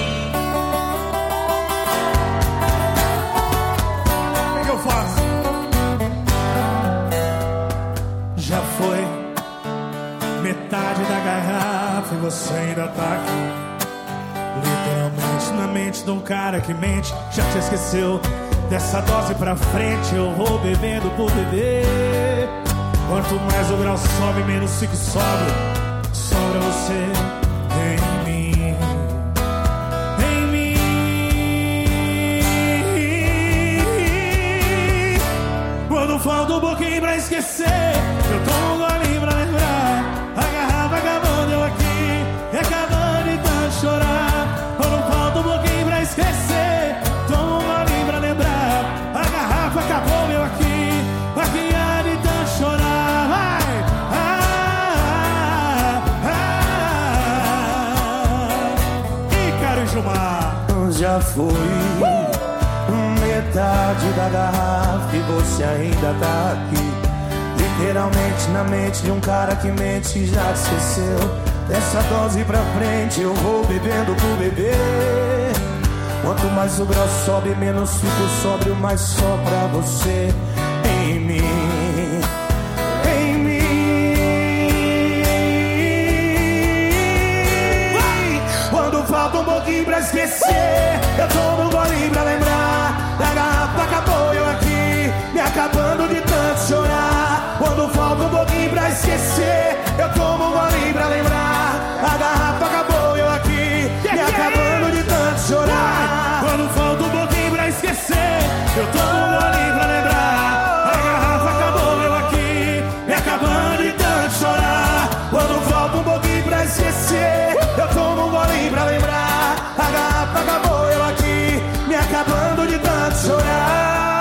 O que eu faço? Já foi metade metade da garrafa e você ainda tá aqui. Literalmente na mente de um cara que mente. Já te esqueceu? Dessa dose pra frente eu vou bebendo por beber. Quanto mais o grau sobe, menos fico sóbrio. Sobra você em mim, em mim. Quando falta um pouquinho pra esquecer, eu tomo um golinho pra lembrar. A garrafa acabando, eu aqui, e acabando de tanto chorar. Quando falta um pouquinho pra esquecer, tomo um golinho pra lembrar. A garrafa acabou, eu aqui, aqui há de tanto chorar. Vai! Já foi uh! metade da garrafa e você ainda tá aqui. Literalmente na mente de um cara que mente e já te esqueceu. Dessa dose pra frente eu vou bebendo por beber. Quanto mais o grau sobe, menos fico sóbrio, mais só pra você em mim, em mim. Quando falta um pouquinho pra esquecer, eu tomo um golinho pra lembrar. A garrafa acabou, eu aqui, me acabando de tanto chorar. Quando falta um pouquinho pra esquecer, eu tomo um golinho pra lembrar. A garrafa acabou, eu aqui, me acabando de tanto chorar. Quando falta um pouquinho pra esquecer, eu tomo um golinho pra lembrar. A garrafa acabou, eu aqui, me acabando de tanto chorar. Quando falta um pouquinho pra esquecer, eu tomo um golinho pra lembrar. A garrafa acabou, eu aqui, me acabando de tanto chorar.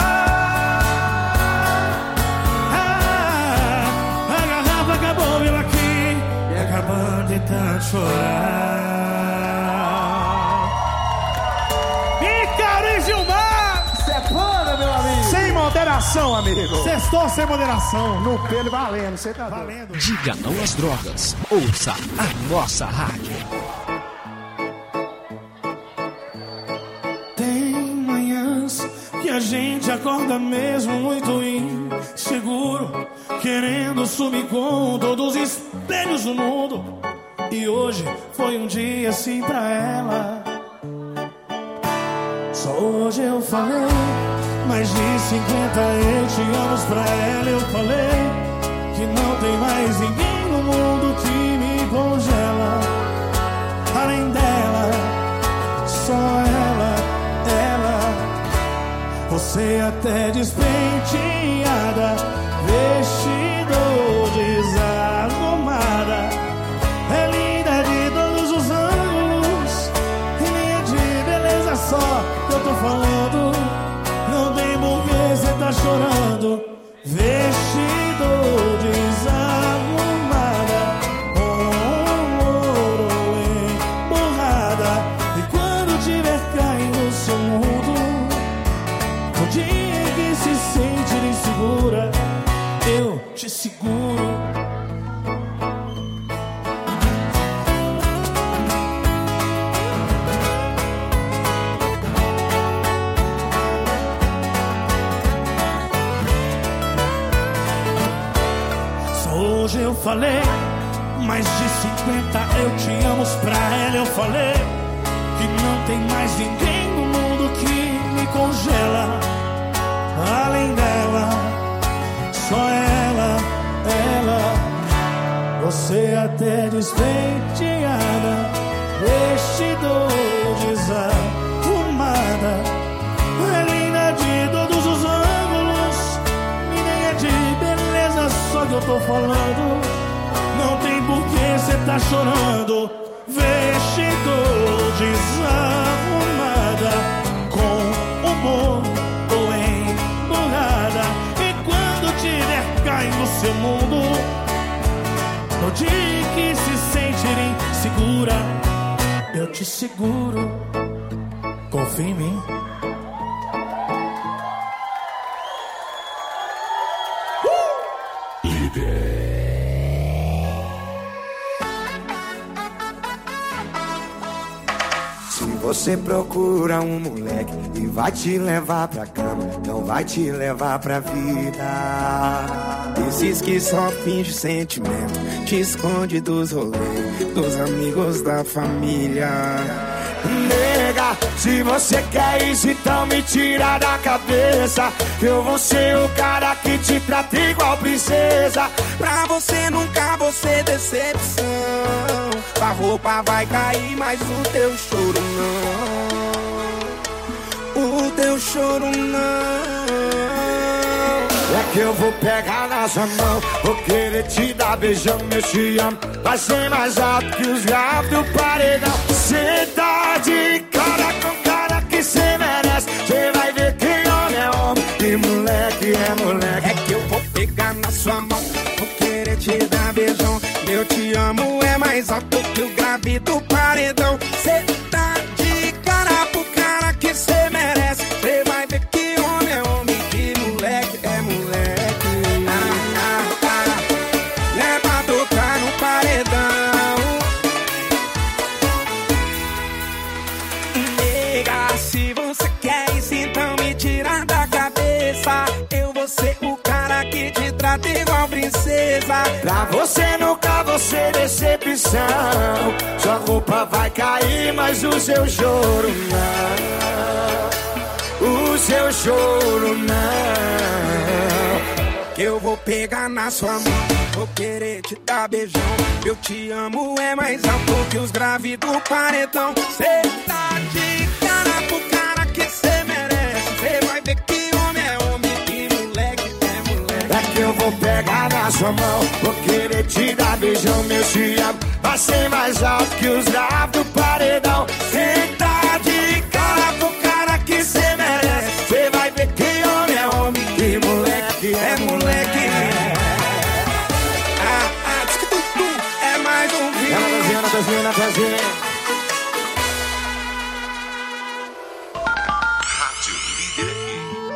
Ah, a garrafa acabou, eu aqui, me acabando de tanto chorar. Ícaro e Gilmar! Sepana, meu amigo! Sem moderação, amigo! Sextou sem moderação. No pelo valendo, você tá valendo. Diga não às drogas. Ouça a nossa rádio. Tem manhãs que a gente acorda mesmo muito inseguro, querendo sumir com todos os espelhos do mundo. E hoje foi um dia assim pra ela. Só hoje eu falei mais de cinquenta eu te amo pra ela. Eu falei que não tem mais ninguém no mundo que me congela. Além dela, só ela, ela. Você até despenteada, vestido desarrumada. É linda de todos os ângulos, e nem é de beleza só que eu tô falando. Não tem por que cê tá chorando. Vestido desarrumada, com ouro emburrada. E quando tiver caindo no seu mundo, no dia em que se sentir insegura, eu te seguro. Hoje eu falei mais de cinquenta eu te amo pra ela. Eu falei que não tem mais ninguém no mundo que me congela. Além dela, só ela, ela. Você até despenteada, vestido desarrumada. É linda de todos os ângulos, e nem é de beleza só que eu tô falando. Não tem por que cê tá chorando. Vestido desarrumada, com humor ou emburrada. E quando tiver caindo no seu mundo, no dia que se sentir insegura, eu te seguro. Confia em mim. Se você procura um moleque e vai te levar pra cama, não vai te levar pra vida. Esses que só finge sentimento, te esconde dos rolês, dos amigos da família. Nega, se você quer isso, então me tira da cabeça. Eu vou ser o cara que te trata igual princesa. Pra você nunca vou ser decepção. A roupa vai cair, mas o teu choro não. O teu choro não. É que eu vou pegar na sua mão, vou querer te dar beijão, eu te amo. Vai ser mais alto que os gatos do paredão. Cê tá de cara com cara que cê merece. Cê vai ver que homem é homem e moleque é moleque. É que eu vou pegar na sua mão, vou querer te dar beijão. Eu te amo é mais alto que o grave do paredão. Cê tá de cara pro cara que cê merece. Cê vai ver que homem é homem e moleque é moleque. Ah, ah, ah. É pra tocar no paredão. Nega, se você quer isso, então me tira da cabeça. Eu vou ser o cara que te trata igual princesa. Pra você nunca vou ser decepção. Sua roupa vai cair, mas o seu choro não. O seu choro não. Que eu vou pegar na sua mão, vou querer te dar beijão. Eu te amo é mais alto que os graves do paredão. Cê tá de cara pro cara que cê merece. Cê vai ver que homem é homem e moleque é moleque. É que eu vou pegar na sua mão, vou querer te dar beijão, meu te amo. Vai ser mais alto que os graves do paredão. Cê tá de cara pro cara que cê merece. Cê vai ver que homem é homem e moleque é moleque. Ah, ah, diz que tu, tu é mais um vídeo. Ela cozinha, ela cozinha, Rádio Líder.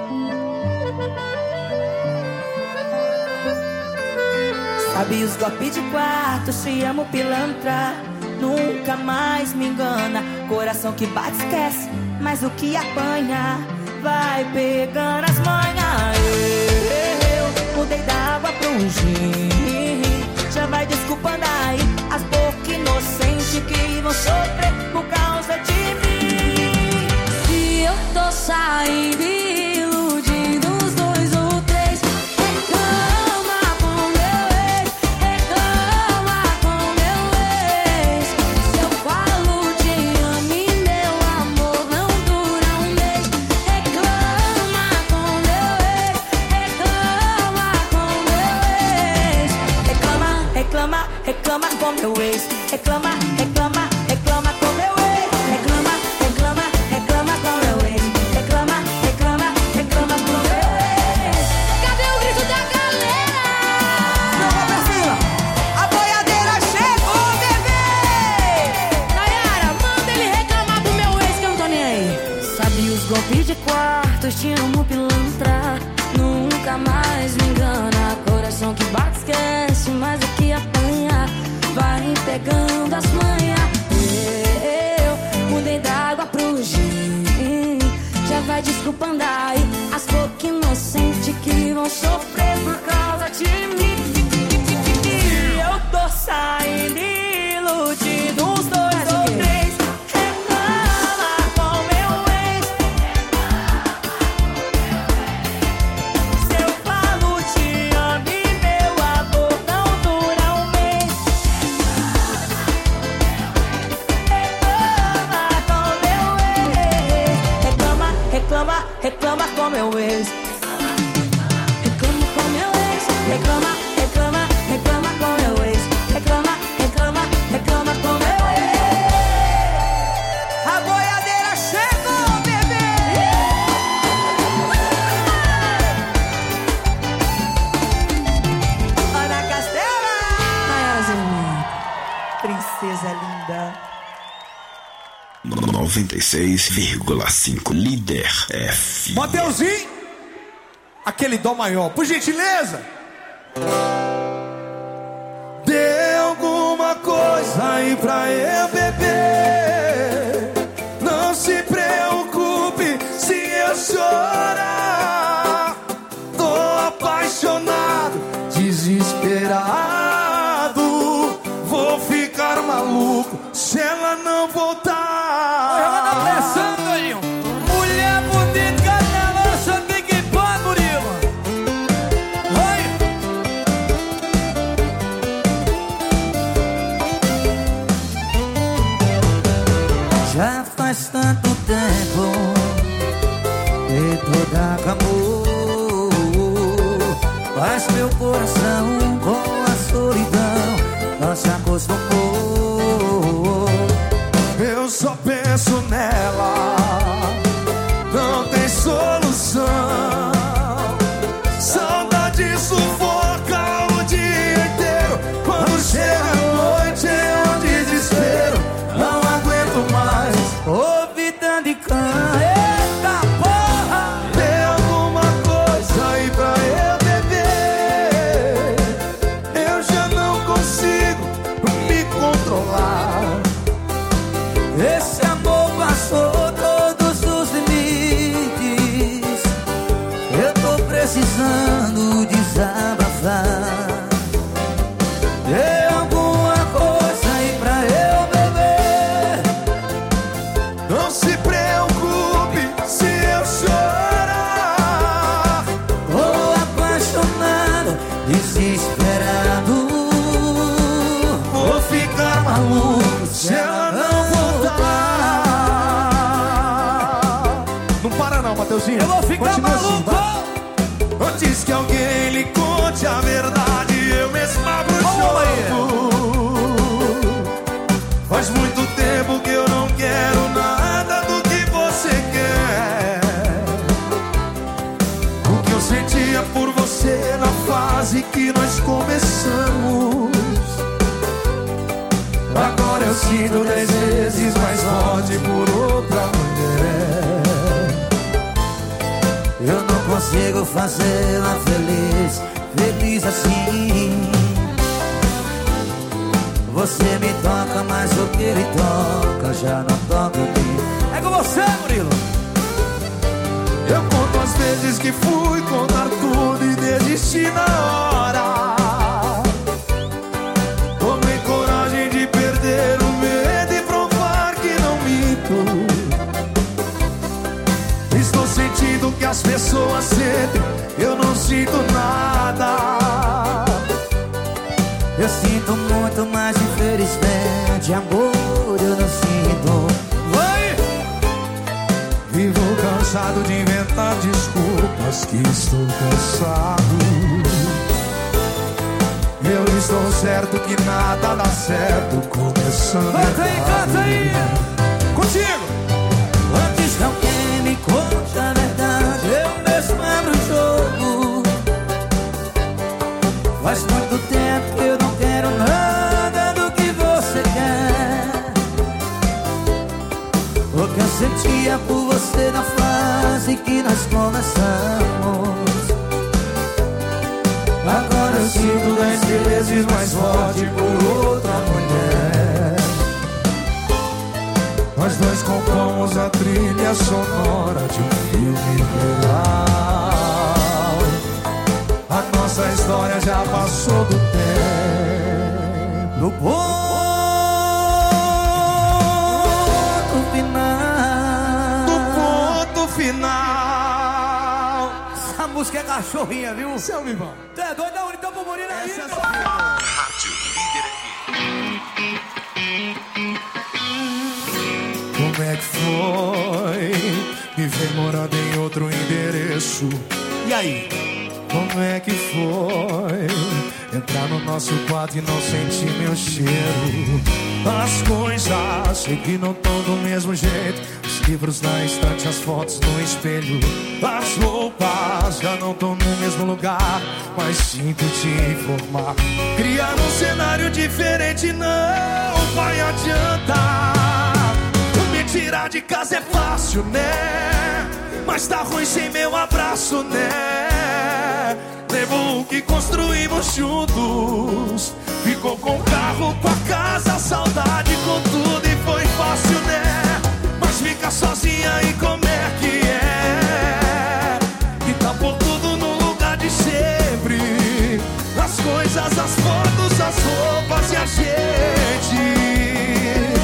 Sabe os golpes de quarto, te amo pilantra. Nunca mais me engana. Coração que bate esquece, mas o que apanha vai pegando as manhas. Eu mudei da água pro gin. Já vai desculpando aí as bocas inocentes que vão sofrer por causa de mim. E eu tô saindo iludindo os dois ou três. Reclama com meu ex, reclama com meu ex. Se eu falo te amo e meu amor não dura um mês. Reclama com meu ex, reclama com meu ex. Reclama, reclama, reclama com meu ex. Reclama, reclama, reclama com meu ex. Reclama, reclama, reclama com meu ex. Reclama, reclama, reclama com meu ex. Cadê o grito da galera? Não vou pra cima. A boiadeira chegou, bebê. Nayara, manda ele reclamar pro meu ex que eu não tô nem aí. Sabe os golpes de quartos, te amo pilantra. Nunca mais me engana. Coração que bate esquece, mas o que apanha vai pegando as manhas. Eu mudei da água pro gin. Já vai desculpando aí as bocas inocentes que vão sofrer por causa de mim. E eu tô saindo iludindo uns dois ou três. Reclama com meu ex. Se eu falo te amo e meu amor não dura um mês. Reclama com meu ex. Reclama, reclama, reclama com meu ex. Reclama com meu ex. Reclama, reclama, reclama com meu ex. Reclama, reclama, reclama com meu ex. A boiadeira chegou, bebê. Ana Castela. Maiorzinha. Princesa linda. noventa e seis vírgula cinco Líder F. Mateuzinho, aquele dó maior, por gentileza. Dê alguma coisa aí pra eu beber. maluco se ela não voltar. Ela tá pressando, Toninho. Mulher bonita na lança, tem que pôr, Murilo. Oi. Já faz tanto tempo que tudo acabou, mas meu coração com a solidão não se acostumou. Eu só penso nela, não tem solução. Saudade sufoca o dia inteiro. Quando chega a noite é um desespero. Não aguento mais ouvir tanto de cã. Eita porra! Tem alguma coisa aí pra eu beber? Eu já não consigo me controlar. Esse amor passou todos os limites. Eu tô precisando desabafar. Tem alguma coisa aí pra eu beber? Não se preocupe se eu chorar. Tô apaixonado, desesperado. Vou ficar maluco se ela não voltar. Não para não, Mateuzinho. Eu vou ficar Continua maluco. assim, vai. Antes que alguém lhe conte a verdade, eu mesmo abro o jogo. Faz muito tempo que eu não quero nada do que você quer. O que eu sentia por você na fase que nós começamos, agora eu sinto dez vezes mais forte por outra mulher. Eu não consigo fazê-la feliz, feliz assim. Você me toca, mas o que ele toca já não toca em mim. É com você, Murilo. Eu conto as vezes que fui contar tudo e desisti na hora. Tomei coragem de perder o medo e provar que não minto. Estou sentindo que as pessoas sentem, eu não sinto nada. Eu sinto muito, mas infelizmente amor eu não sinto. Vai! Vivo cansado de inventar desculpas, que estou cansado. Eu estou certo que nada dá certo, começando Canta aí, canta aí. Contigo! Antes que alguém me conte a verdade, eu mesmo abro o jogo. Faz muito tempo que eu não quero nada do que você quer. O que eu sentia por você na fase que nós começamos, agora eu sinto dez vezes mais forte por outra mulher. Nós dois compomos a trilha sonora de um filme real. A nossa história já passou do tempo. no ponto final. No ponto final. Essa música é cachorrinha, viu? Seu Vivão. Tu é doido? Não, então pro Murilo aí. Essa é então. Rádio Como é que foi me ver morando em outro endereço? E aí? Como é que foi entrar no nosso quarto e não sentir meu cheiro? As coisas sei que não estão do mesmo jeito. Os livros na estante, as fotos no espelho. As roupas já não estão no mesmo lugar. Mas sinto te informar, criar um cenário diferente não vai adiantar. Me tirar de casa é fácil, né? Mas tá ruim sem meu abraço, né? Levou o que construímos juntos. Ficou com o carro, com a casa, a saudade com tudo. E foi fácil, né? Mas fica sozinha e como é que é? E tá por tudo no lugar de sempre. As coisas, as fotos, as roupas e a gente.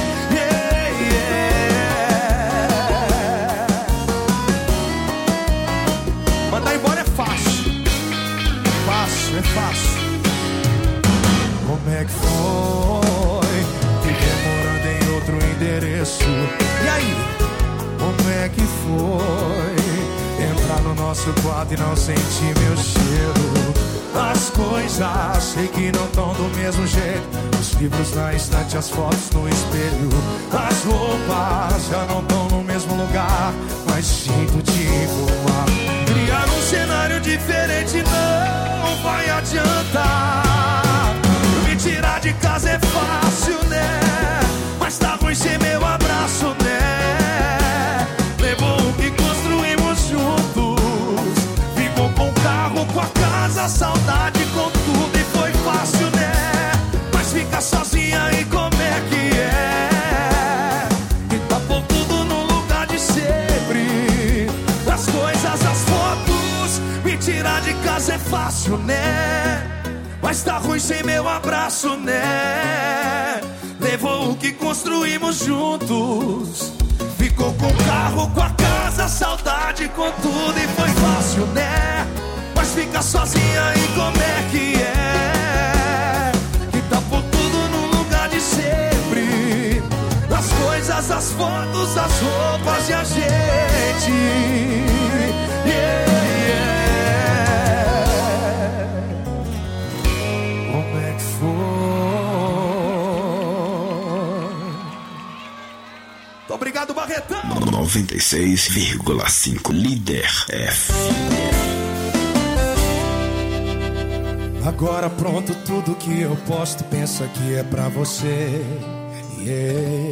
começo. E aí, como é que foi entrar no nosso quarto e não sentir meu cheiro? As coisas sei que não estão do mesmo jeito. Os livros na estante, as fotos no espelho. As roupas já não estão no mesmo lugar, mas jeito de informar. Criar um cenário diferente não vai adiantar. Me tirar de casa é fácil, né? Mas tá ruim sem meu abraço, né? Levou o que construímos juntos. Ficou com o carro, com a casa, saudade com tudo. E foi fácil, né? Mas fica sozinha e como é que é? E tá por tudo no lugar de sempre. As coisas, as fotos. Me tirar de casa é fácil, né? Mas tá ruim sem meu abraço, né? Levou o que construímos juntos. Ficou com o carro, com a casa, saudade com tudo. E foi fácil, né? Mas fica sozinha e como é que é? Que tá por tudo no lugar de sempre. As coisas, as fotos, as roupas e a gente. Yeah, yeah. Como é que foi? Obrigado, Barretão. noventa e seis vírgula cinco Líder F M. Agora pronto, tudo que eu posto pensa que é pra você. Yeah.